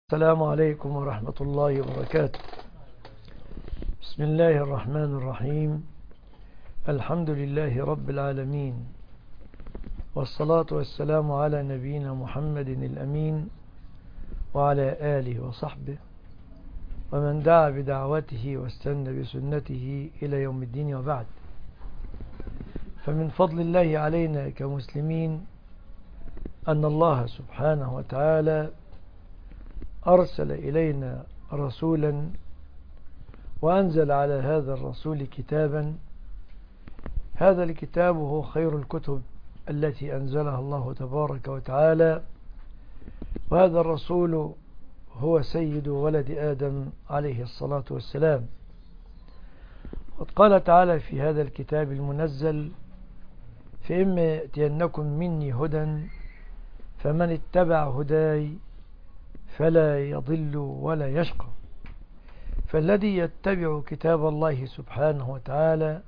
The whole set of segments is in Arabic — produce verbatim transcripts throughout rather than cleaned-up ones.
السلام عليكم ورحمة الله وبركاته. بسم الله الرحمن الرحيم. الحمد لله رب العالمين، والصلاة والسلام على نبينا محمد الأمين وعلى آله وصحبه ومن دعا بدعوته واستنى بسنته إلى يوم الدين، وبعد. فمن فضل الله علينا كمسلمين أن الله سبحانه وتعالى أرسل إلينا رسولا وأنزل على هذا الرسول كتابا. هذا الكتاب هو خير الكتب التي أنزلها الله تبارك وتعالى، وهذا الرسول هو سيد ولد آدم عليه الصلاة والسلام. وقد قال تعالى في هذا الكتاب المنزل: فإما يأتينكم مني هدى فمن اتبع هداي فلا يضل ولا يشقى. فالذي يتبع كتاب الله سبحانه وتعالى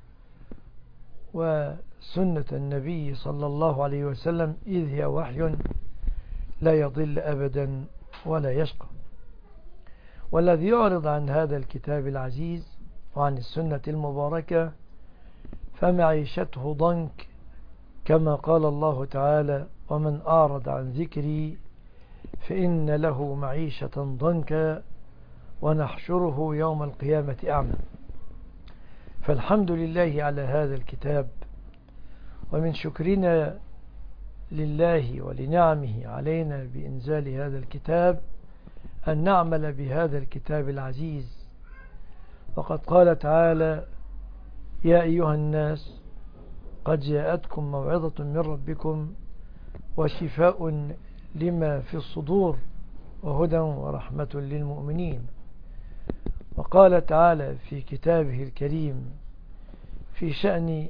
وسنة النبي صلى الله عليه وسلم إذ هي وحي لا يضل أبدا ولا يشقى. والذي يعرض عن هذا الكتاب العزيز وعن السنة المباركة فمعيشته ضنك، كما قال الله تعالى: ومن أعرض عن ذكري فإن له معيشة ضنكا ونحشره يوم القيامة أعمى. فالحمد لله على هذا الكتاب، ومن شكرنا لله ولنعمه علينا بإنزال هذا الكتاب أن نعمل بهذا الكتاب العزيز. وقد قال تعالى: يا أيها الناس قد جاءتكم موعظة من ربكم وشفاء لما في الصدور وهدى ورحمة للمؤمنين. وقال تعالى في كتابه الكريم في شأن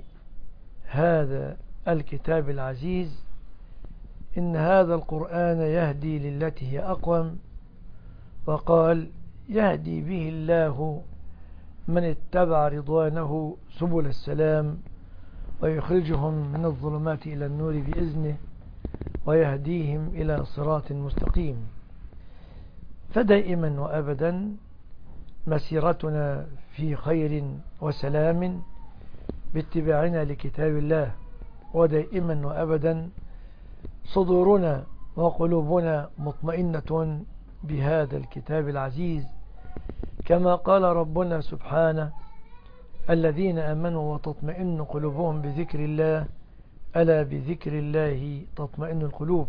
هذا الكتاب العزيز: إن هذا القرآن يهدي للتي هي أقوم. وقال: يهدي به الله من اتبع رضوانه سبل السلام ويخرجهم من الظلمات إلى النور بإذنه ويهديهم إلى صراط مستقيم. فدائما وأبدا مسيرتنا في خير وسلام باتباعنا لكتاب الله، ودائما وأبدا صدورنا وقلوبنا مطمئنة بهذا الكتاب العزيز، كما قال ربنا سبحانه: الذين آمنوا وتطمئن قلوبهم بذكر الله ألا بذكر الله تطمئن القلوب.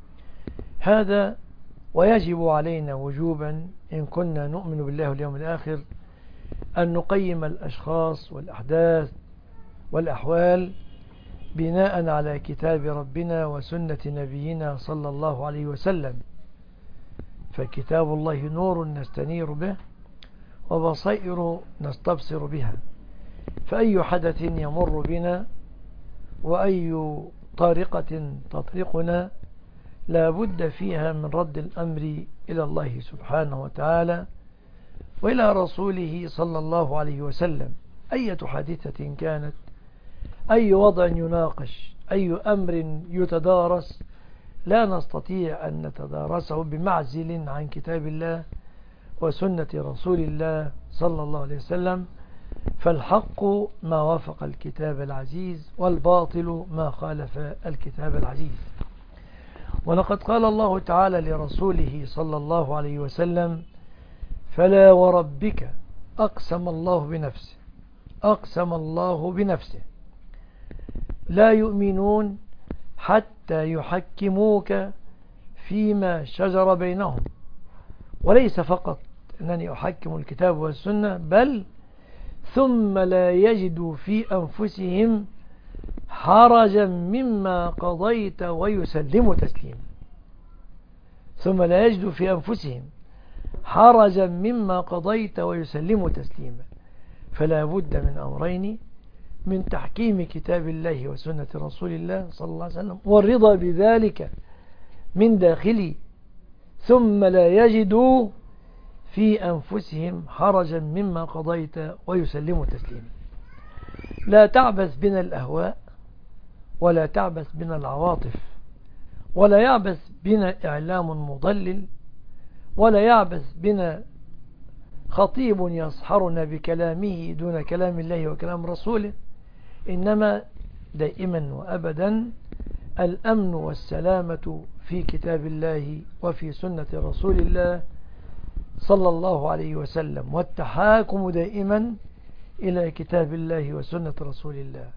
هذا ويجب علينا وجوبا إن كنا نؤمن بالله واليوم الآخر أن نقيم الأشخاص والأحداث والأحوال بناء على كتاب ربنا وسنة نبينا صلى الله عليه وسلم. فكتاب الله نور نستنير به وبصائر نستبصر بها، فأي حدث يمر بنا وأي طارقة تطرقنا لا بد فيها من رد الأمر إلى الله سبحانه وتعالى وإلى رسوله صلى الله عليه وسلم. أي حادثة كانت، أي وضع يناقش، أي أمر يتدارس، لا نستطيع أن نتدارسه بمعزل عن كتاب الله وسنة رسول الله صلى الله عليه وسلم. فالحق ما وافق الكتاب العزيز، والباطل ما خالف الكتاب العزيز. ولقد قال الله تعالى لرسوله صلى الله عليه وسلم: فلا وربك أقسم الله بنفسه أقسم الله بنفسه لا يؤمنون حتى يحكموك فيما شجر بينهم. وليس فقط أنني أحكم الكتاب والسنة، بل ثم لا يجدوا في أنفسهم حرجا مما قضيت ويسلموا تسليما. ثم لا يجدوا في أنفسهم حرجا مما قضيت ويسلموا تسليما. فلا بد من أمرين: من تحكيم كتاب الله وسنة رسول الله صلى الله عليه وسلم والرضا بذلك من داخلي، ثم لا يجدوا في أنفسهم حرجا مما قضيت ويسلموا تسليما. لا تعبث بنا الأهواء، ولا تعبث بنا العواطف، ولا يعبث بنا إعلام مضلل، ولا يعبث بنا خطيب يصحرنا بكلامه دون كلام الله وكلام رسوله، إنما دائما وأبدا الأمن والسلامة في كتاب الله وفي سنة رسول الله صلى الله عليه وسلم، والتحاكم دائما إلى كتاب الله وسنة رسول الله.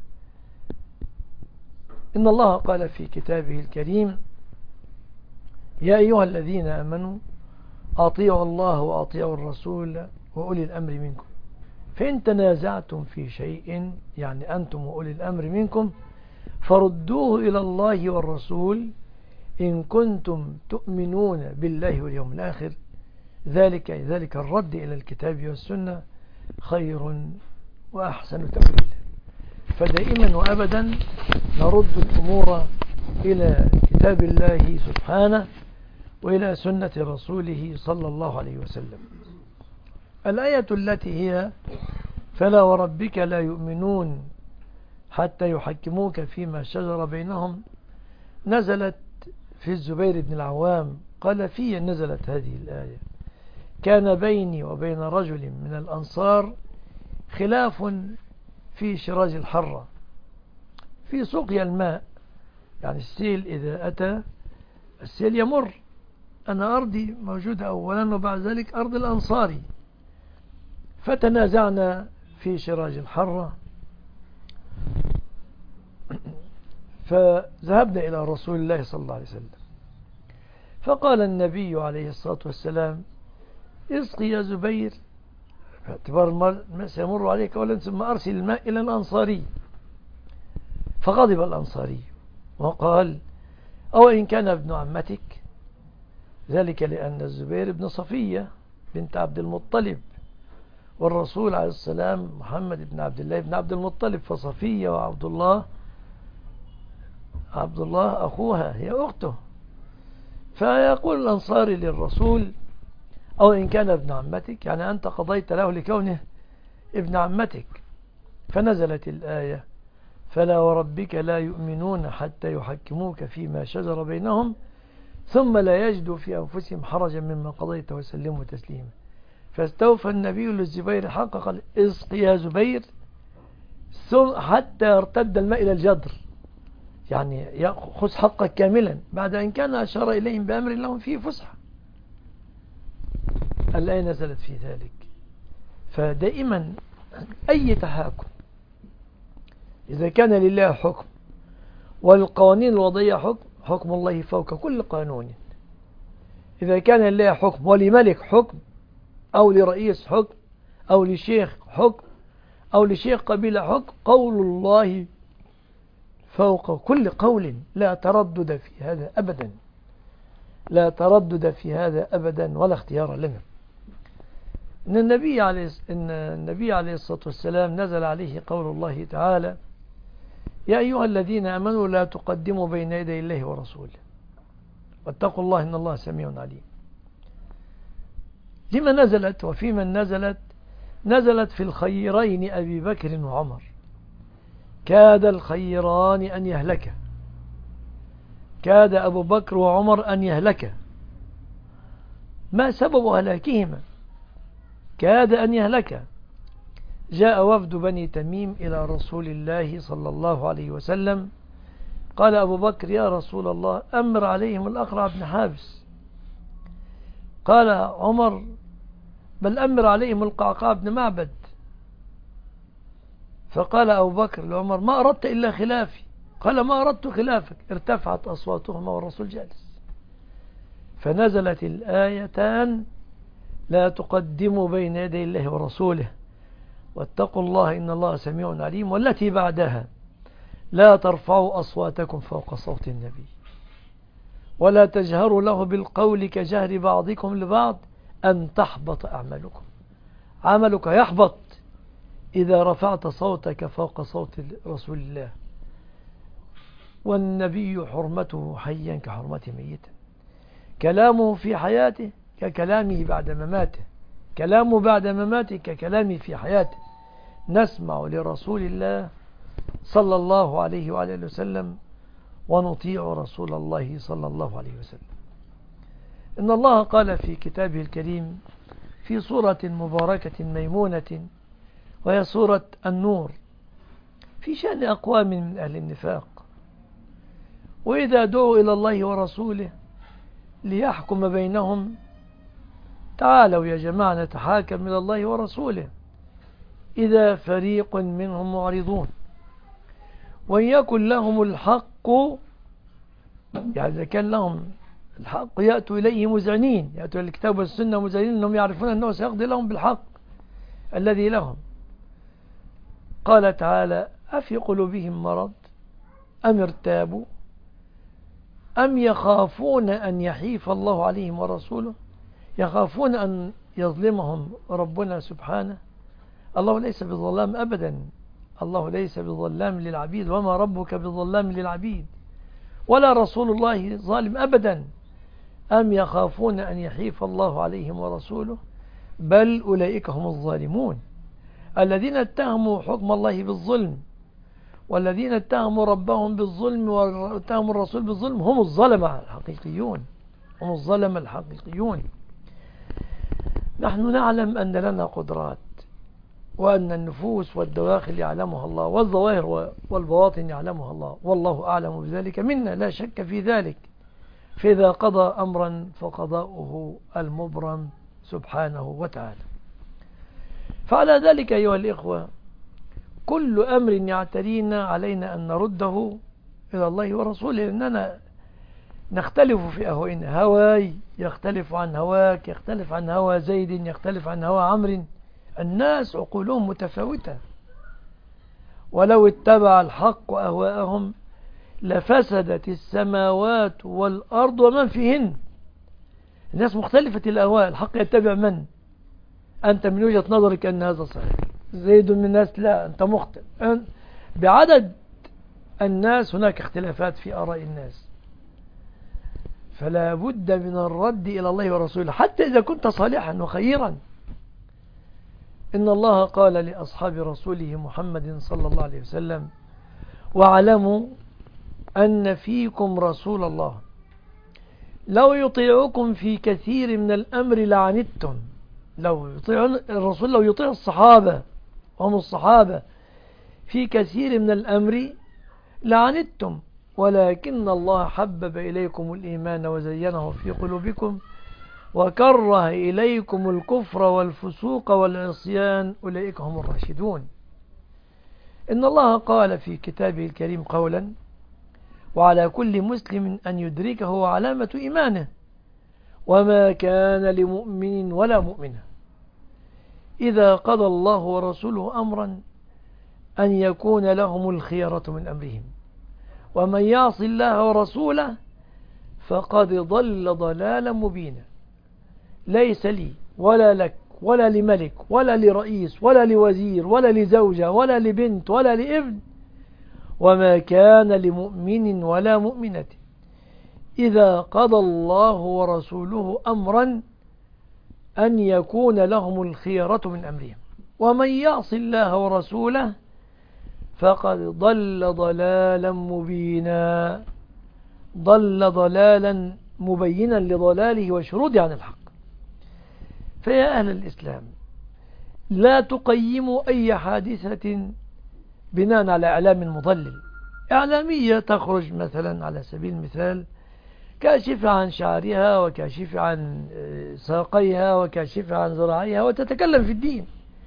إن الله قال في كتابه الكريم: يا أيها الذين آمنوا أطيعوا الله وأطيعوا الرسول وأولي الأمر منكم، فإن تنازعتم في شيء، يعني أنتم وأولي الأمر منكم، فردوه إلى الله والرسول إن كنتم تؤمنون بالله واليوم الآخر، ذلك ذلك الرد إلى الكتاب والسنة خير وأحسن تأويلا. فدائما وأبدا نرد الأمور إلى كتاب الله سبحانه وإلى سنة رسوله صلى الله عليه وسلم. الآية التي هي: فلا وربك لا يؤمنون حتى يحكموك فيما شجر بينهم، نزلت في الزبير بن العوام قال: في نزلت هذه الآية: كان بيني وبين رجل من الأنصار خلاف في شراج الحرة في سقيا الماء، يعني السيل إذا أتى السيل يمر، أنا أرضي موجودة أولا وبعد ذلك أرض الأنصاري، فتنازعنا في شراج الحرة، فذهبنا إلى رسول الله صلى الله عليه وسلم، فقال النبي عليه الصلاة والسلام: اسقي يا زبير، باعتبار الماء سيمر عليك أولا، ثم أرسل الماء إلى الأنصاري. فغضب الأنصاري وقال: أو إن كان ابن عمتك، ذلك لأن الزبير بن صفية بنت عبد المطلب، والرسول عليه السلام محمد بن عبد الله بن عبد المطلب، فصفية وعبد الله عبد الله أخوها هي أخته. فيقول الأنصاري للرسول: أو إن كان ابن عمتك، يعني أنت قضيت له لكونه ابن عمتك. فنزلت الآية: فلا وربك لا يؤمنون حتى يحكموك فيما شجر بينهم ثم لا يجدوا في أنفسهم حرجا مما قضيت وسلموا تسليما. فاستوفى النبي للزبير حق، قال: اسق يا زبير حتى يرتد الماء إلى الجدر، يعني يأخذ حقك كاملا، بعد أن كان أشار إليهم بأمر لهم فيه فسحة. الآية نزلت في ذلك. فدائما أي تحاكم إذا كان لله حكم والقوانين الوضعية حكم، حكم الله فوق كل قانون. إذا كان لله حكم ولملك حكم أو لرئيس حكم أو لشيخ حكم أو لشيخ قبيلة حكم، قول الله فوق كل قول، لا تردد في هذا أبدا، لا تردد في هذا أبدا ولا اختيار لنا. إن النبي عليه إن النبي عليه الصلاة والسلام نزل عليه قول الله تعالى: يا أيها الذين آمنوا لا تقدموا بين يدي الله ورسوله واتقوا الله إن الله سميع عليم. لما نزلت وفي من نزلت؟ نزلت في الخيرين أبي بكر وعمر، كاد الخيران أن يهلك، كاد أبو بكر وعمر أن يهلك. ما سبب هلاكهما؟ كاد أن يهلك. جاء وفد بني تميم إلى رسول الله صلى الله عليه وسلم، قال أبو بكر: يا رسول الله أمر عليهم الأقرع بن حابس. قال عمر: بل أمر عليهم القعقاع بن معبد. فقال أبو بكر لعمر: ما أردت إلا خلافي. قال: ما أردت خلافك. ارتفعت أصواتهما والرسول جالس. فنزلت الآيتان: لا تقدموا بين يدي الله ورسوله واتقوا الله إن الله سميع عليم، والتي بعدها: لا ترفعوا أصواتكم فوق صوت النبي ولا تجهروا له بالقول كجهر بعضكم لبعض أن تحبط أعمالكم. عملك يحبط إذا رفعت صوتك فوق صوت رسول الله، والنبي حرمته حيا كحرمة ميتا، كلامه في حياته ككلامه بعد مماته، كلامه بعد مماته ككلامه في حياته. نسمع لرسول الله صلى الله عليه وعلى وسلم ونطيع رسول الله صلى الله عليه وسلم. إن الله قال في كتابه الكريم في سورة مباركة ميمونة وهي سورة النور في شأن أقوام من أهل النفاق: وإذا دعوا إلى الله ورسوله ليحكم بينهم تعالوا يا جماعة نتحاكم إلى الله ورسوله إذا فريق منهم معرضون وإن يكن لهم الحق، يعني إذا كان لهم الحق يأتوا إليه مذعنين، يأتوا الكتاب والسنة مذعنين أنهم يعرفون أنه سيقضي لهم بالحق الذي لهم. قال تعالى: أفي قلوبهم مرض أم ارتابوا أم يخافون أن يحيف الله عليهم ورسوله، يخافون أن يظلمهم ربنا سبحانه. الله ليس بظلام أبدا، الله ليس بظلام للعبيد، وما ربك بظلام للعبيد، ولا رسول الله ظالم أبدا. أم يخافون أن يحيف الله عليهم ورسوله بل أولئك هم الظالمون الذين اتهموا حكم الله بالظلم، والذين اتهموا ربهم بالظلم واتهموا الرسول بالظلم هم الظلمة الحقيقيون، هم الظلمة الحقيقيون. نحن نعلم أن لنا قدرات، وأن النفوس والدواخل يعلمها الله، والظواهر والبواطن يعلمها الله، والله أعلم بذلك منا لا شك في ذلك. فإذا قضى أمرا فقضاؤه المبرم سبحانه وتعالى. فعلى ذلك أيها الإخوة كل أمر يعترينا علينا أن نرده إلى الله ورسوله، لأننا نختلف في أهوائنا، هواي يختلف عن هواك، يختلف عن هوى زيد، يختلف عن هوى عمرو. الناس عقولهم متفاوتة، ولو اتبع الحق أهواءهم لفسدت السماوات والأرض ومن فيهن. الناس مختلفة الأهواء، الحق يتبع من؟ أنت من وجهة نظرك أن هذا صحيح، زيد من الناس لا، أنت مخطئ. بعدد الناس هناك اختلافات في آراء الناس، فلا بد من الرد إلى الله ورسوله حتى إذا كنت صالحا وخيرا. إن الله قال لأصحاب رسوله محمد صلى الله عليه وسلم: واعلموا أن فيكم رسول الله لو يطيعكم في كثير من الأمر لعنتم. لو يطيع الرسول، لو يطيع الصحابة وهم الصحابة في كثير من الأمر لعنتم، ولكن الله حبب إليكم الإيمان وزينه في قلوبكم وكره إليكم الكفر والفسوق والعصيان أولئك هم الراشدون. إن الله قال في كتابه الكريم قولا: وعلى كل مسلم أن يدركه علامة إيمانه وما كان لمؤمن ولا مؤمنة إذا قضى الله ورسوله أمرا أن يكون لهم الخيرة من أمرهم ومن يعص الله ورسوله فقد ضل ضلالا مبينا. ليس لي ولا لك ولا لملك ولا لرئيس ولا لوزير ولا لزوجة ولا لبنت ولا لابن، وما كان لمؤمن ولا مؤمنة إذا قضى الله ورسوله أمرا أن يكون لهم الخيرة من أمرهم ومن يعص الله ورسوله فقد ضل ضلالا مبينا. ضل ضلالا مبينا لضلاله وشروده عن الحق. فيا أهل الإسلام، لا تقيموا أي حادثة بناء على إعلام مضلل. إعلامية تخرج مثلا على سبيل المثال كاشفة عن شعرها وكاشفة عن ساقيها وكاشفة عن ذراعيها وتتكلم في الدين،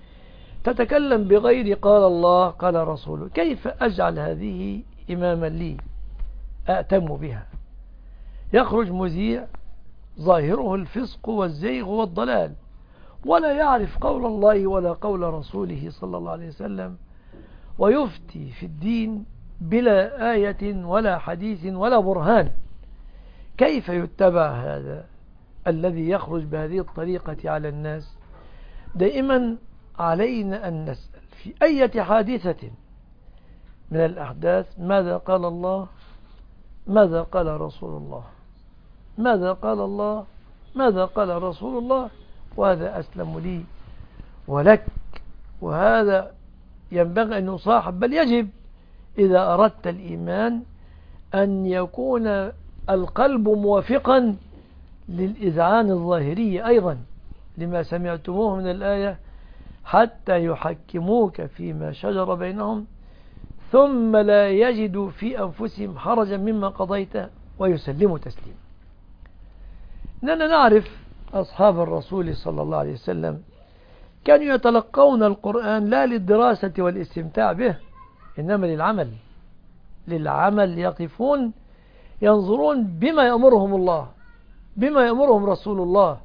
تتكلم بغير قال الله قال رسوله. كيف أجعل هذه إماما لي أأتم بها؟ يخرج مذيع ظاهره الفسق والزيغ والضلال ولا يعرف قول الله ولا قول رسوله صلى الله عليه وسلم، ويفتي في الدين بلا آية ولا حديث ولا برهان. كيف يتبع هذا الذي يخرج بهذه الطريقة على الناس؟ دائما علينا أن نسأل في أي حادثة من الأحداث ماذا قال الله، ماذا قال رسول الله، ماذا قال الله، ماذا قال رسول الله، وهذا أسلم لي ولك. وهذا ينبغي أن يصاحب، بل يجب إذا أردت الإيمان أن يكون القلب موافقا للإذعان الظاهري أيضا لما سمعتموه من الآية حتى يحكموك فيما شجر بينهم ثم لا يجدوا في أنفسهم حرجا مما قضيت ويسلموا تسليما. إننا نعرف أصحاب الرسول صلى الله عليه وسلم كانوا يتلقون القرآن لا للدراسة والاستمتاع به، إنما للعمل للعمل يقفون ينظرون بما يأمرهم الله، بما يأمرهم رسول الله.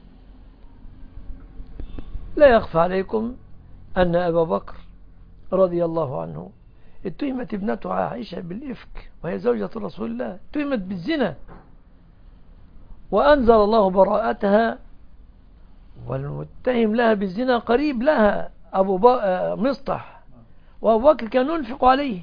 لا يخفى عليكم أن أبا بكر رضي الله عنه اتهمت ابنته عائشة بالإفك وهي زوجة رسول الله، اتهمت بالزنا وأنزل الله براءتها، والمتهم لها بالزنا قريب لها أبو مصطح، وأبو بكر كان ينفق عليه.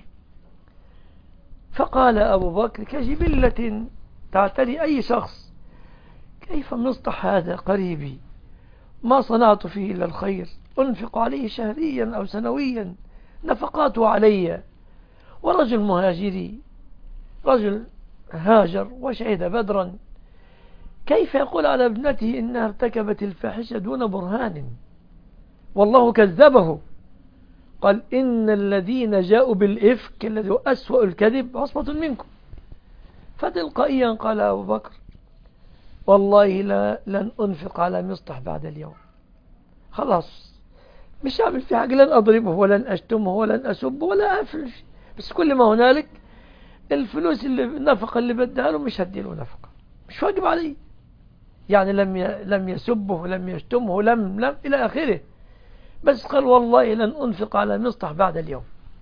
فقال أبو بكر كجبلة تعتري أي شخص: كيف مصطح هذا قريبي ما صنعت فيه إلا الخير، أنفق عليه شهريا أو سنويا نفقاته علي، ورجل مهاجري رجل هاجر وشهد بدرا، كيف يقول على ابنته إنها ارتكبت الفاحشة دون برهان؟ والله كذبه، قال إن الذين جاءوا بالإفك الذي هو أسوأ الكذب عصبة منكم. فتلقائيا قال أبو بكر: والله لا لن أنفق على مصطح بعد اليوم، خلاص مش هعمل في حاجة، لن أضربه ولن أشتمه ولن أسبه ولا أفعل، بس كل ما هنالك الفلوس اللي النفقة اللي بدها له مش هدي له نفقة، مش واجب عليه، يعني لم لم يسبه ولم يشتمه لم لم إلى آخره، بس قال والله لن أنفق على مصطح بعد اليوم.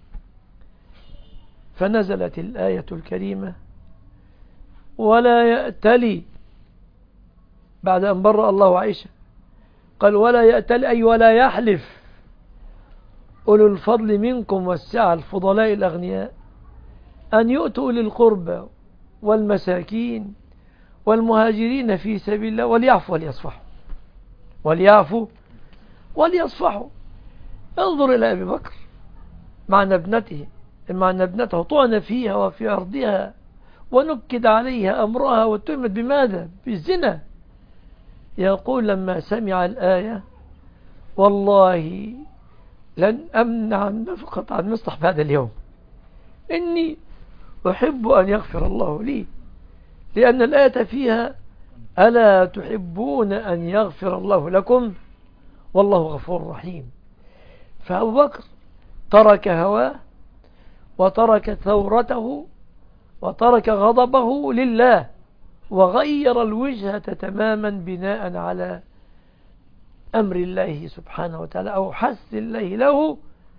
فنزلت الآية الكريمة: ولا يأتلي، بعد أن برأ الله عائشة قال ولا يأتلي أي ولا يحلف أولو الفضل منكم والسعة، الفضلاء الأغنياء، أن يؤتوا للقربى والمساكين والمهاجرين في سبيل الله وليعفوا وليصفحوا، وليعفوا وليصفحوا. انظر إلى أبي بكر مع ابنته، مع ابنته طعن فيها وفي أرضها ونكد عليها أمرها واتهمت بماذا؟ بالزنا. يقول لما سمع الآية: والله لن أمنع النفقة عن مصطح بعد اليوم، إني أحب أن يغفر الله لي، لأن الآية فيها: ألا تحبون أن يغفر الله لكم والله غفور رحيم. فأبو بكر ترك هواه وترك ثورته وترك غضبه لله، وغير الوجهة تماما بناء على أمر الله سبحانه وتعالى أو حث الله له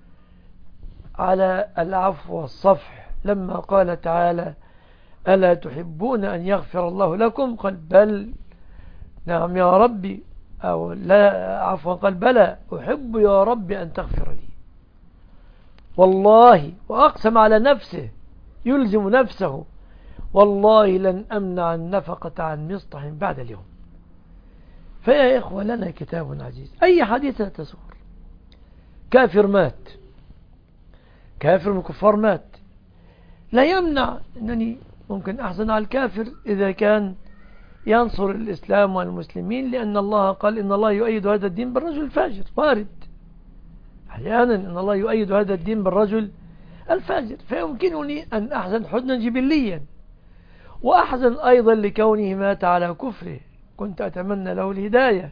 على العفو والصفح. لما قال تعالى: ألا تحبون أن يغفر الله لكم، قال بل نعم يا ربي، أو لا عفوا قال بلى أحب يا ربي أن تغفر لي، والله، وأقسم على نفسه يلزم نفسه: والله لن أمنع النفقة عن مصطح بعد اليوم. فيا إخوة لنا كتاب عزيز، أي حديثة تسور، كافر مات، كافر من الكفار مات، لا يمنع أنني ممكن أحزن على الكافر إذا كان ينصر الإسلام والمسلمين، لأن الله قال إن الله يؤيد هذا الدين بالرجل الفاجر، وارد أحيانا إن الله يؤيد هذا الدين بالرجل الفاجر، فيمكنني أن أحزن حزنا جبليا، وأحزن أيضا لكونه مات على كفره، كنت أتمنى له الهداية،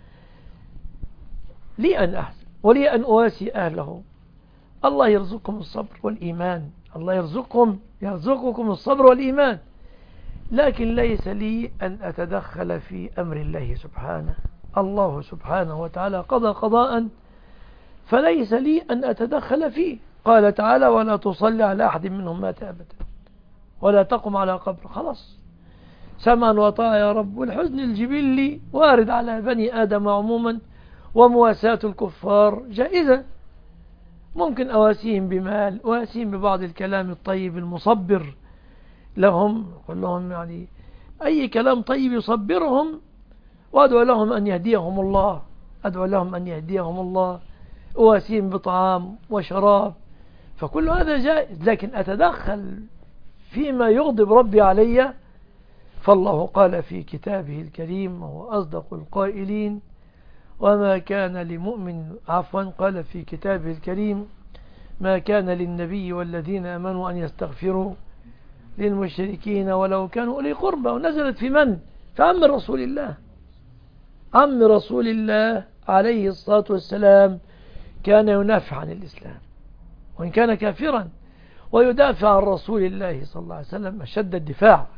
لي أن أحزن ولي أن أواسي أهله. الله يرزقكم الصبر والإيمان، الله يرزقكم يرزقكم الصبر والإيمان، لكن ليس لي أن أتدخل في أمر الله سبحانه. الله سبحانه وتعالى قضى قضاء فليس لي أن أتدخل فيه. قال تعالى: ولا تصلي على أحد منهم مات أبدا ولا تقم على قبر. خلاص سمعا وطاعة يا رب. والحزن الجبلي وارد على بني آدم عموما، ومواساة الكفار جائزة، ممكن أواسيهم بمال، أواسيهم ببعض الكلام الطيب المصبر لهم، قل لهم يعني أي كلام طيب يصبرهم، وأدعو لهم أن يهديهم الله، أدعو لهم أن يهديهم الله، أواسيهم بطعام وشراب، فكل هذا جائز. لكن أتدخل فيما يغضب ربي علي، فالله قال في كتابه الكريم وهو أصدق القائلين: وما كان لمؤمن عفوا قال في كتابه الكريم: ما كان للنبي والذين آمنوا أن يستغفروا للمشركين ولو كانوا أولي قربى. ونزلت في من؟ في عم رسول الله. عم رسول الله عليه الصلاة والسلام كان ينافع عن الإسلام وإن كان كافرا، ويدافع عن رسول الله صلى الله عليه وسلم أشد الدفاع،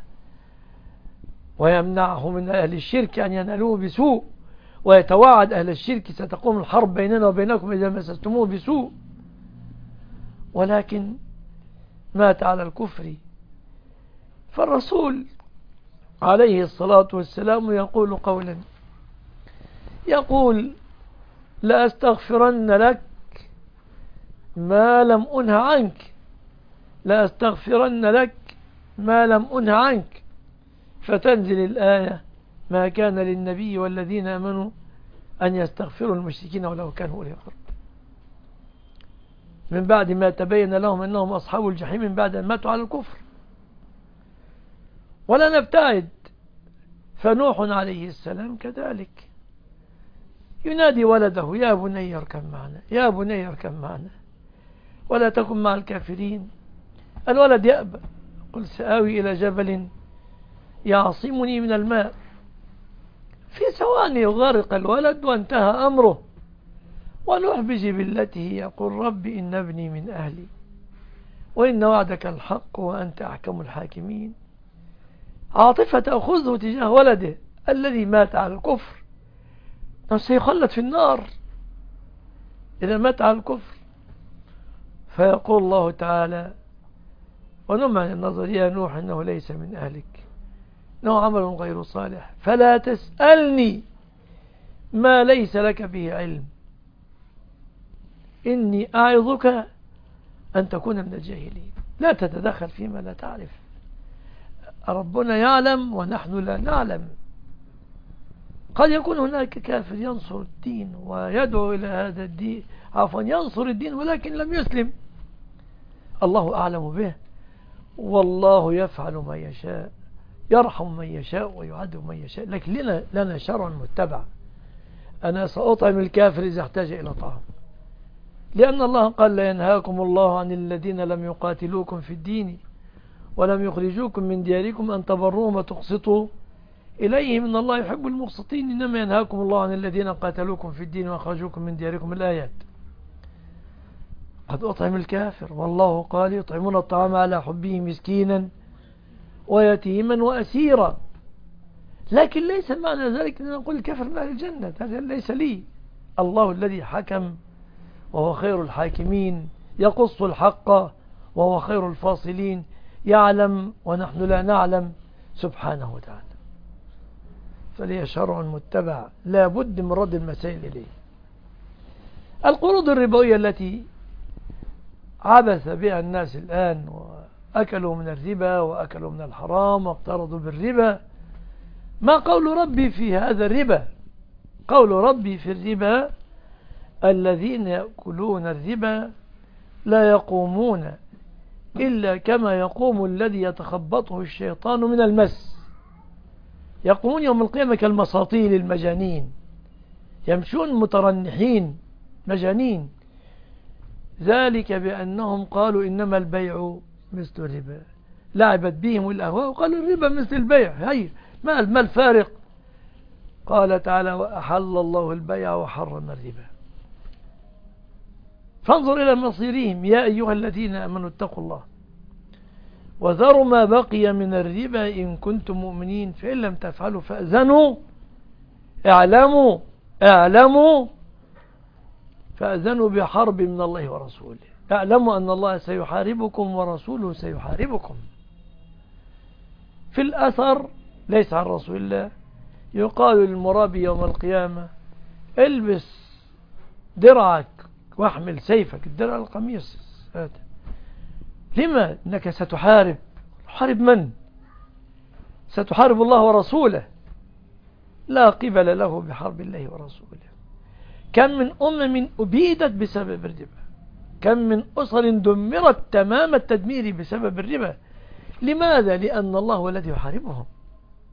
ويمنعه من أهل الشرك أن ينالوه بسوء، ويتوعد أهل الشرك: ستقوم الحرب بيننا وبينكم إذا مسستموه بسوء. ولكن مات على الكفر. فالرسول عليه الصلاة والسلام يقول قولا، يقول: لأستغفرن لك ما لم أنه عنك، لأستغفرن لك ما لم أنه عنك. فتنزل الآية: ما كان للنبي والذين آمنوا أن يستغفروا المشركين ولو كانوا أولي قربى، من بعد ما تبين لهم أنهم أصحاب الجحيم، من بعد أن ماتوا على الكفر. ولا نبتعد، فنوح عليه السلام كذلك ينادي ولده: يا بني اركب معنا، يا بني اركب معنا ولا تكن مع الكافرين. الولد يأبى: قل سآوي إلى جبل يعصمني من الماء. في ثواني يغرق الولد وانتهى أمره. ونوح بجبلته يقول: رب إن ابني من أهلي وإن وعدك الحق وأنت أحكم الحاكمين. عاطفة تأخذه تجاه ولده الذي مات على الكفر، سيخلد في النار إذا مات على الكفر. فيقول الله تعالى: ونم عن النظر يا نوح إنه ليس من أهلك إنه عمل غير صالح فلا تسألني ما ليس لك به علم إني أعظك أن تكون من الجاهلين. لا تتدخل فيما لا تعرف. ربنا يعلم ونحن لا نعلم. قد يكون هناك كافر ينصر الدين ويدعو إلى هذا الدين، عفوا ينصر الدين ولكن لم يسلم، الله أعلم به. والله يفعل ما يشاء، يرحم من يشاء ويعذب من يشاء. لكن لنا, لنا شرع متبع. أنا سأطعم الكافر إذا احتاج إلى طعام، لأن الله قال: لا ينهاكم الله عن الذين لم يقاتلوكم في الدين ولم يخرجوكم من دياركم أن تبروهم وتقسطوا إليهم إن الله يحب المقسطين، إنما ينهاكم الله عن الذين قاتلوكم في الدين وأخرجوكم من دياركم. الآيات. قد أطعم الكافر، والله قال: يطعمون الطعام على حبه مسكينا ويتيما وأسيرا. لكن ليس معنى ذلك أن نقول الكافر من أهل الجنة، هذا ليس لي. الله الذي حكم وهو خير الحاكمين، يقص الحق وهو خير الفاصلين، يعلم ونحن لا نعلم سبحانه وتعالى. فليه شرع متبع، لا بد من رد المسائل إليه. القروض الربوية التي عبث بها الناس الآن وأكلوا من الربا وأكلوا من الحرام واقترضوا بالربا، ما قول ربي في هذا الربا؟ قول ربي في الربا: الذين يأكلون الربا لا يقومون إلا كما يقوم الذي يتخبطه الشيطان من المس. يقومون يوم القيامة كالمساطيل المجانين، يمشون مترنحين مجانين. ذلك بأنهم قالوا إنما البيع مثل الربا، لعبت بهم الأهواء وقالوا الربا مثل البيع. هي ما ما الفارق؟ قال تعالى: وأحل الله البيع وحرم الربا. فانظر إلى مصيرهم: يا أيها الذين آمنوا اتقوا الله وذروا ما بقي من الربا إن كنتم مؤمنين فإن لم تفعلوا فأذنوا اعلموا اعلموا فأذنوا بحرب من الله ورسوله. اعلموا أن الله سيحاربكم ورسوله سيحاربكم. في الأثر ليس عن رسول الله يقال للمرابي يوم القيامة: البس درعك واحمل سيفك. الدرع القميص هذا. لما؟ إنك ستحارب. حارب من؟ ستحارب الله ورسوله، لا قبل له بحرب الله ورسوله. كم من أمم أبيدت بسبب الربا، كم من أسر دمرت تمام التدمير بسبب الربا. لماذا؟ لأن الله هو الذي يحاربهم.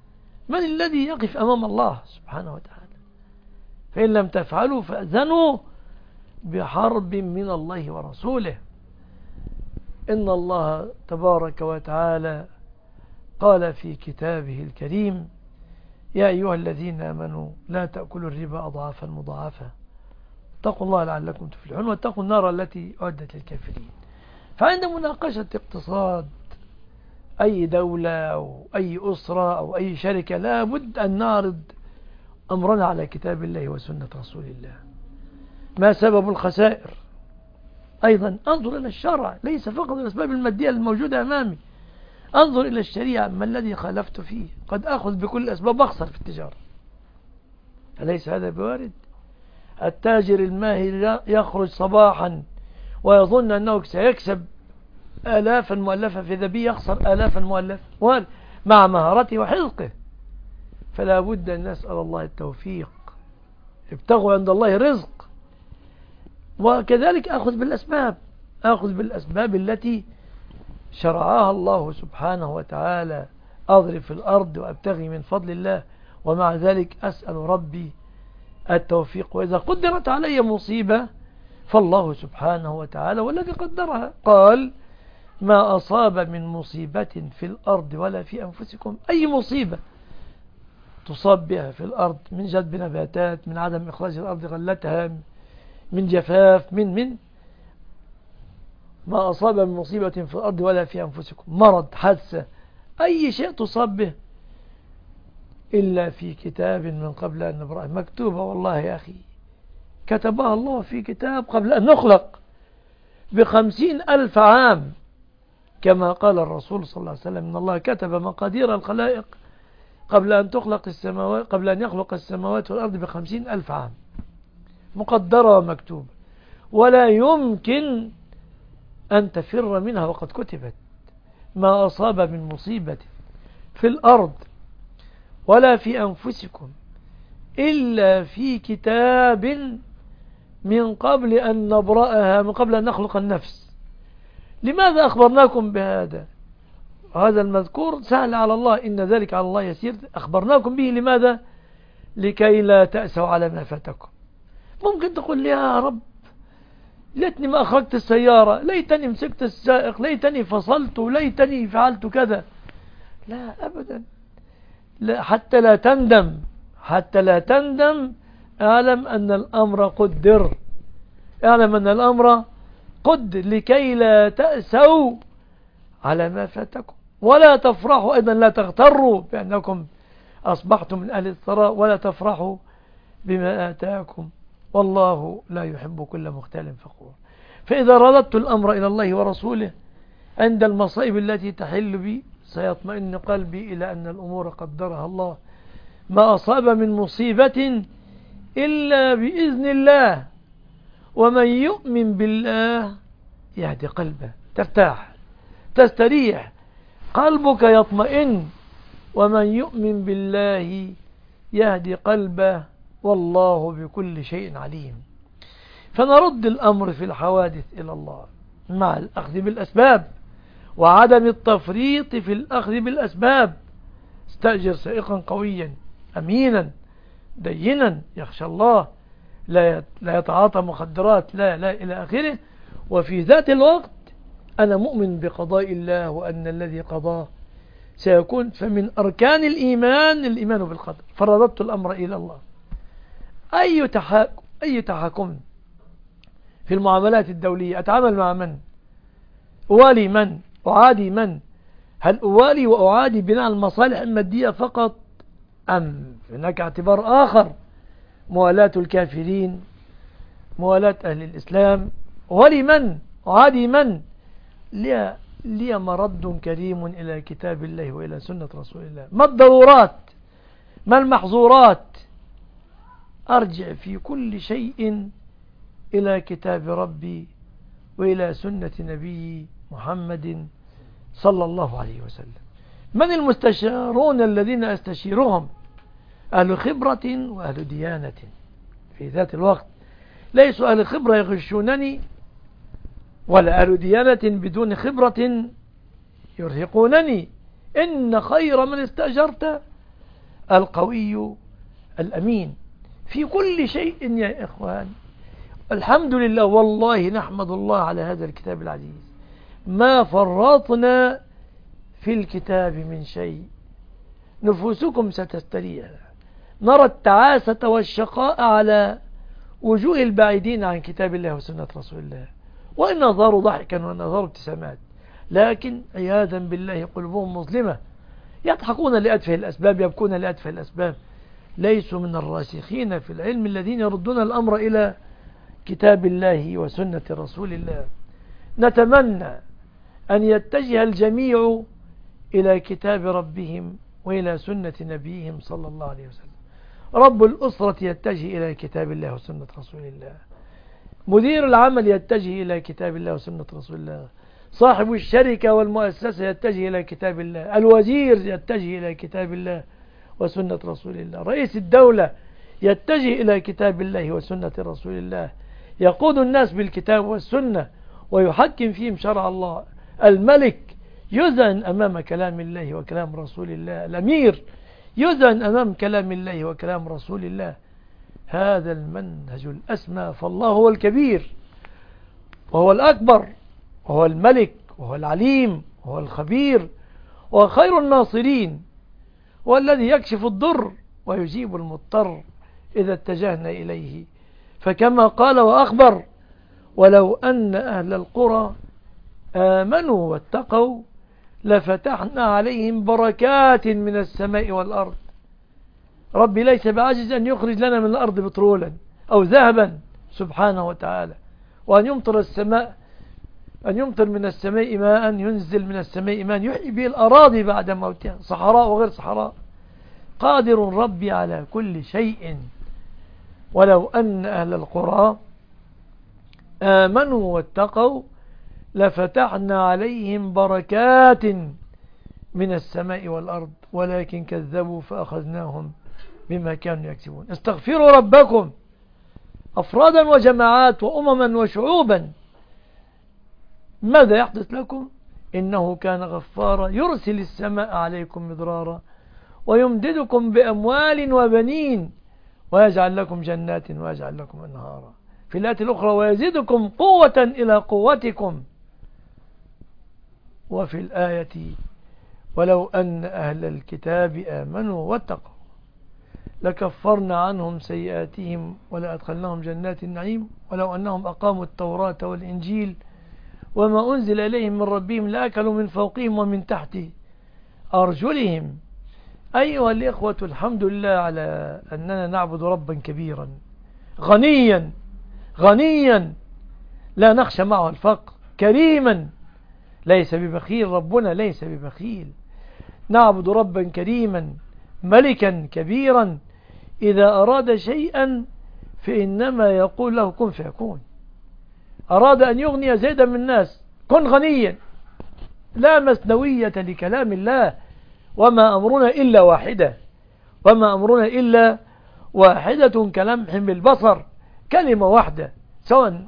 من الذي يقف أمام الله سبحانه وتعالى؟ فإن لم تفعلوا فأذنوا بحرب من الله ورسوله. إن الله تبارك وتعالى قال في كتابه الكريم: يا أيها الذين آمنوا لا تأكلوا الربا أضعافا مضاعفة اتقوا الله لعلكم تفلحون واتقوا النار التي أعدت للكافرين. فعند مناقشة اقتصاد أي دولة أو أي أسرة أو أي شركة لا بد أن نعرض أمرنا على كتاب الله وسنة رسول الله. ما سبب الخسائر؟ أيضا أنظر إلى الشرع، ليس فقط الأسباب المادية الموجودة أمامي، أنظر إلى الشريعة، ما الذي خالفت فيه؟ قد أخذ بكل الأسباب أخسر في التجارة، أليس هذا بوارد؟ التاجر الماهر يخرج صباحا ويظن أنه سيكسب آلافا مؤلفة، في ذبي يخسر آلافا مؤلفة مع مهارته وحذقه. فلا بد أن نسأل الله التوفيق، ابتغوا عند الله رزق. وكذلك أخذ بالأسباب، أخذ بالأسباب التي شرعها الله سبحانه وتعالى، أضرب في الأرض وأبتغي من فضل الله، ومع ذلك أسأل ربي التوفيق. وإذا قدرت علي مصيبة فالله سبحانه وتعالى والذي قدرها. قال: ما أصاب من مصيبة في الأرض ولا في أنفسكم. أي مصيبة تصاب بها في الأرض من جذب نباتات، من عدم إخراج الأرض غلتها، من جفاف، من من ما أصاب من مصيبة في الأرض ولا في أنفسكم، مرض، حادثة، أي شيء تصاب به إلا في كتاب من قبل أن نبرأه. مكتوبة والله يا أخي، كتبها الله في كتاب قبل أن نخلق بخمسين ألف عام، كما قال الرسول صلى الله عليه وسلم: إن الله كتب مقادير الخلائق قبل أن تخلق السماوات قبل أن يخلق السماوات والأرض بخمسين ألف عام، مقدرة ومكتوبة، ولا يمكن أن تفر منها وقد كتبت. ما أصاب من مصيبة في الأرض ولا في أنفسكم إلا في كتاب من قبل أن نبرأها، من قبل أن نخلق النفس. لماذا أخبرناكم بهذا؟ هذا المذكور سهل على الله، إن ذلك على الله يسير. أخبرناكم به لماذا؟ لكي لا تأسوا على ما فاتكم. ممكن تقول لي: يا رب ليتني ما أخرجت السيارة، ليتني مسكت السائق، ليتني فصلت، ليتني فعلت كذا. لا أبدا، لا، حتى لا تندم، حتى لا تندم. اعلم أن الأمر قدر، اعلم أن الأمر قدر لكي لا تأسوا على ما فاتكم، ولا تفرحوا أيضا، لا تغتروا بأنكم أصبحتم من أهل الثراء، ولا تفرحوا بما آتاكم، والله لا يحب كل مختال فخور. فإذا رددت الأمر إلى الله ورسوله عند المصائب التي تحل بي، سيطمئن قلبي إلى أن الأمور قدرها الله. ما أصاب من مصيبة إلا بإذن الله، ومن يؤمن بالله يهدي قلبه، ترتاح، تستريح، قلبك يطمئن. ومن يؤمن بالله يهدي قلبه، والله بكل شيء عليم. فنرد الأمر في الحوادث إلى الله مع الأخذ بالأسباب وعدم التفريط في الأخذ بالأسباب. استأجر سائقا قويا أمينا دينا يخشى الله، لا لا يتعاطى مخدرات، لا لا إلى آخره. وفي ذات الوقت أنا مؤمن بقضاء الله وأن الذي قضاه سيكون. فمن أركان الإيمان الإيمان بالقدر. فرددت الأمر إلى الله. أي تحاكم أي تحاكم في المعاملات الدولية، أتعامل مع من؟ أوالي من؟ أعادي من؟ هل أوالي وأعادي بناء المصالح المادية فقط، أم هناك اعتبار آخر؟ موالاة الكافرين، موالاة أهل الإسلام. أوالي من؟ أعادي من؟ لي, لي مرد كريم إلى كتاب الله وإلى سنة رسول الله. ما الضرورات؟ ما المحظورات؟ أرجع في كل شيء إلى كتاب ربي وإلى سنة نبي محمد صلى الله عليه وسلم. من المستشارون الذين أستشيرهم؟ أهل خبرة وأهل ديانة. في ذات الوقت ليسوا أهل خبرة يغشونني، ولا أهل ديانة بدون خبرة يرهقونني. إن خير من استأجرت القوي الأمين في كل شيء يا إخوان. الحمد لله، والله نحمد الله على هذا الكتاب العزيز، ما فرطنا في الكتاب من شيء. نفوسكم ستستريح. نرى التعاسة والشقاء على وجوه البعيدين عن كتاب الله وسنة رسول الله، وإن نظروا ضحكا وإن نظروا ابتسامات، لكن عياذا بالله قلوبهم مظلمة، يضحكون لأتفه الأسباب، يبكون لأتفه الأسباب، ليسوا من الراسخين في العلم الذين يردون الأمر إلى كتاب الله وسنة رسول الله. نتمنى أن يتجه الجميع إلى كتاب ربهم وإلى سنة نبيهم صلى الله عليه وسلم. رب الأسرة يتجه إلى كتاب الله وسنة رسول الله، مدير العمل يتجه إلى كتاب الله وسنة رسول الله، صاحب الشركة والمؤسسة يتجه إلى كتاب الله، الوزير يتجه إلى كتاب الله وسنة رسول الله، رئيس الدولة يتجه إلى كتاب الله وسنة رسول الله، يقود الناس بالكتاب والسنة ويحكم فيهم شرع الله، الملك يذعن أمام كلام الله وكلام رسول الله، الأمير يذعن أمام كلام الله وكلام رسول الله. هذا المنهج الأسمى، فالله هو الكبير وهو الأكبر وهو الملك وهو العليم وهو الخبير وخير الناصرين، والذي يكشف الضر ويجيب المضطر إذا اتجهنا إليه. فكما قال وأخبر: ولو أن أهل القرى آمنوا واتقوا لفتحنا عليهم بركات من السماء والأرض. ربي ليس بعاجز أن يخرج لنا من الأرض بترولا أو ذهبا سبحانه وتعالى، وأن يمطر السماء أن يمطر من السماء ماء، ينزل من السماء ماء يحيي به الأراضي بعد موتها، صحراء وغير صحراء. قادر ربي على كل شيء. ولو أن أهل القرى آمنوا واتقوا لفتحنا عليهم بركات من السماء والأرض ولكن كذبوا فأخذناهم بما كانوا يكسبون. استغفروا ربكم أفرادا وجماعات وأمما وشعوبا. ماذا يحدث لكم؟ إنه كان غفارا يرسل السماء عليكم مدرارا ويمددكم بأموال وبنين ويجعل لكم جنات ويجعل لكم أنهارا. في الآية الأخرى: ويزيدكم قوة إلى قوتكم. وفي الآية: ولو أن أهل الكتاب آمنوا واتقوا لكفرنا عنهم سيئاتهم ولأدخلناهم جنات النعيم ولو أنهم أقاموا التوراة والإنجيل وما أنزل إليهم من ربهم لأكلوا من فوقهم ومن تحت أرجلهم. أيها الإخوة، الحمد لله على أننا نعبد ربا كبيرا غنيا غنيا لا نخشى معه الفقر، كريما ليس ببخيل، ربنا ليس ببخيل. نعبد ربا كريما ملكا كبيرا إذا أراد شيئا فإنما يقول له كن فيكون. أراد أن يغني زيدا من الناس: كن غنيا. لا مثنوية لكلام الله. وما أمرنا إلا واحدة وما أمرنا إلا واحدة كلمح بالبصر، كلمة واحدة. سواء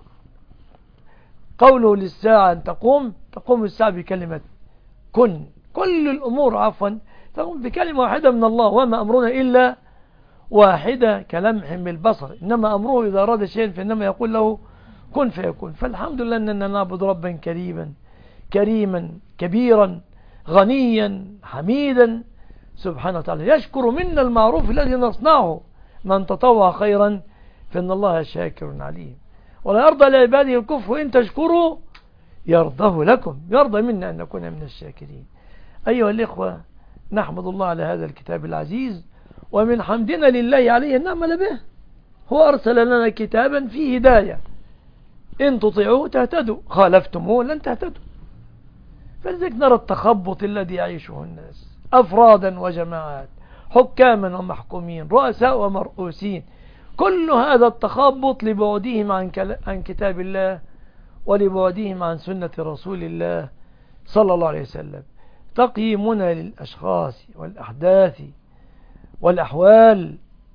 قوله للساعة أن تقوم تقوم الساعة بكلمة كن. كل الأمور عفوا تقوم بكلمة واحدة من الله. وما أمرنا إلا واحدة كلمح بالبصر. إنما أمره إذا أراد شيئا فإنما يقول له كن فيكون. فالحمد لله أننا نعبد ربا كريما كريما كبيرا غنيا حميدا سبحانه وتعالى، يشكر منا المعروف الذي نصنعه. من تطوع خيرا فإن الله شاكر عليم. ولا يرضى لعباده الكفر إن تشكروا يرضه لكم. يرضى منا أن نكون من الشاكرين. أيها الإخوة، نحمد الله على هذا الكتاب العزيز، ومن حمدنا لله عليه أن نعمل به. هو أرسل لنا كتابا فيه هداية، إن تطيعوه تهتدوا، خالفتموه لن تهتدوا. فلذلك نرى التخبط الذي يعيشه الناس، أفرادا وجماعات، حكاما ومحكومين، رؤساء ومرؤوسين. كل هذا التخبط لبعدهم عن عن كتاب الله ولبعدهم عن سنة رسول الله صلى الله عليه وسلم. تقييمنا للأشخاص والأحداث والأحوال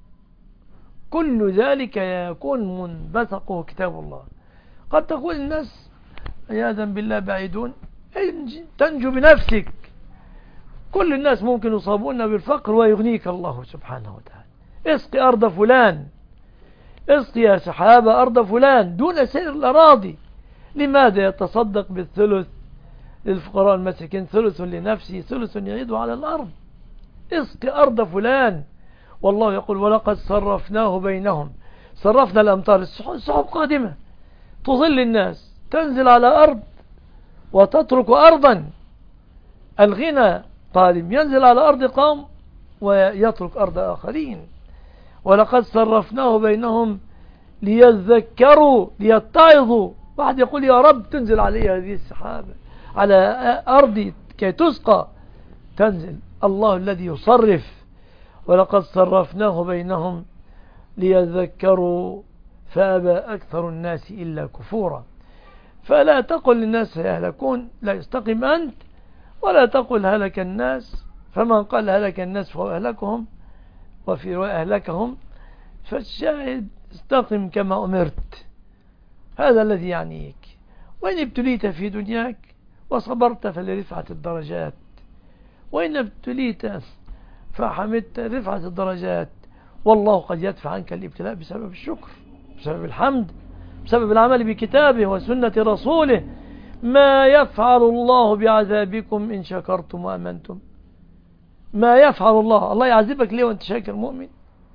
كل ذلك يكون منبثقه كتاب الله. قد تقول الناس عياذا بالله بعيدون: تنجو بنفسك، كل الناس ممكن يصابون بالفقر ويغنيك الله سبحانه وتعالى. اسقي أرض فلان، اسقي يا سحابة أرض فلان دون سائر الأراضي. لماذا؟ يتصدق بالثلث للفقراء المساكين، ثلث لنفسه، ثلث يعيد على الأرض. اسقي أرض فلان. والله يقول ولقد صرفناه بينهم. صرفنا الأمطار، السحب قادمة تظل الناس، تنزل على أرض وتترك أرضا. الغنى قادم ينزل على أرض قوم ويترك أرض آخرين. ولقد صرفناه بينهم ليذكروا ليتعظوا. واحد يقول يا رب تنزل علي هذه السحابة على أرضي كي تسقى، تنزل. الله الذي يصرف. ولقد صرفناه بينهم ليذكروا فأبى أكثر الناس إلا كفورا. فلا تقل للناس يهلكون، لا يستقم أنت، ولا تقل هلك الناس. فمن قال هلك الناس فهو أهلكهم، وفي رواية أهلكهم. فالشاهد استقم كما أمرت، هذا الذي يعنيك. وإن ابتليت في دنياك وصبرت فلرفعة الدرجات، وإن ابتليت فحمدت رفعة الدرجات. والله قد يدفع عنك الابتلاء بسبب الشكر، بسبب الحمد، بسبب العمل بكتابه وسنة رسوله. ما يفعل الله بعذابكم إن شكرتم وأمنتم. ما يفعل الله، الله يعذبك ليه وانت شاكر مؤمن؟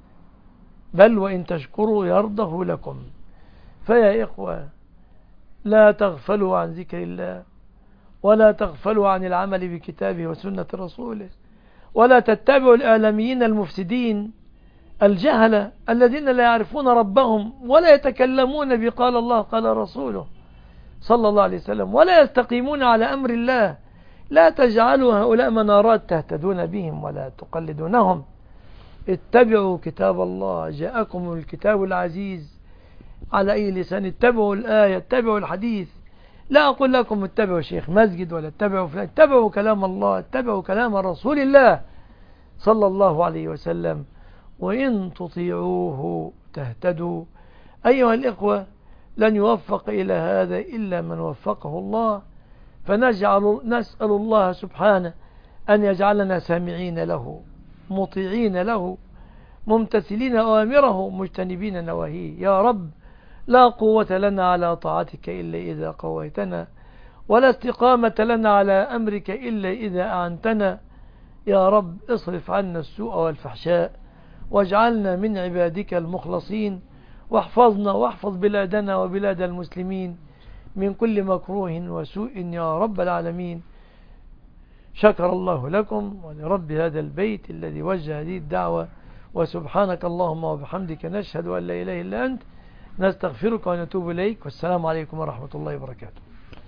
بل وإن تشكروا يرضه لكم. فيا إخوة لا تغفلوا عن ذكر الله، ولا تغفلوا عن العمل بكتابه وسنة رسوله، ولا تتبعوا الإعلاميين المفسدين الجهلة الذين لا يعرفون ربهم ولا يتكلمون بقال الله قال رسوله صلى الله عليه وسلم، ولا يستقيمون على أمر الله. لا تجعلوا هؤلاء منارات تهتدون بهم ولا تقلدونهم. اتبعوا كتاب الله، جاءكم الكتاب العزيز على أي لسان. اتبعوا الآية، اتبعوا الحديث. لا أقول لكم اتبعوا شيخ مسجد ولا اتبعوا فلان، اتبعوا كلام الله، اتبعوا كلام رسول الله صلى الله عليه وسلم. وإن تطيعوه تهتدوا. أيها الإخوة لن يوفق إلى هذا إلا من وفقه الله. فنجعل نسأل الله سبحانه أن يجعلنا سامعين له، مطيعين له، ممتثلين أوامره، مجتنبين نواهيه. يا رب لا قوة لنا على طاعتك إلا إذا قويتنا، ولا استقامة لنا على أمرك إلا إذا أعنتنا. يا رب اصرف عنا السوء والفحشاء، واجعلنا من عبادك المخلصين، واحفظنا واحفظ بلادنا وبلاد المسلمين من كل مكروه وسوء يا رب العالمين. شكر الله لكم ولرب هذا البيت الذي وجه هذه الدعوة. وسبحانك اللهم وبحمدك نشهد أن لا إله إلا أنت، نستغفرك ونتوب إليك. والسلام عليكم ورحمة الله وبركاته.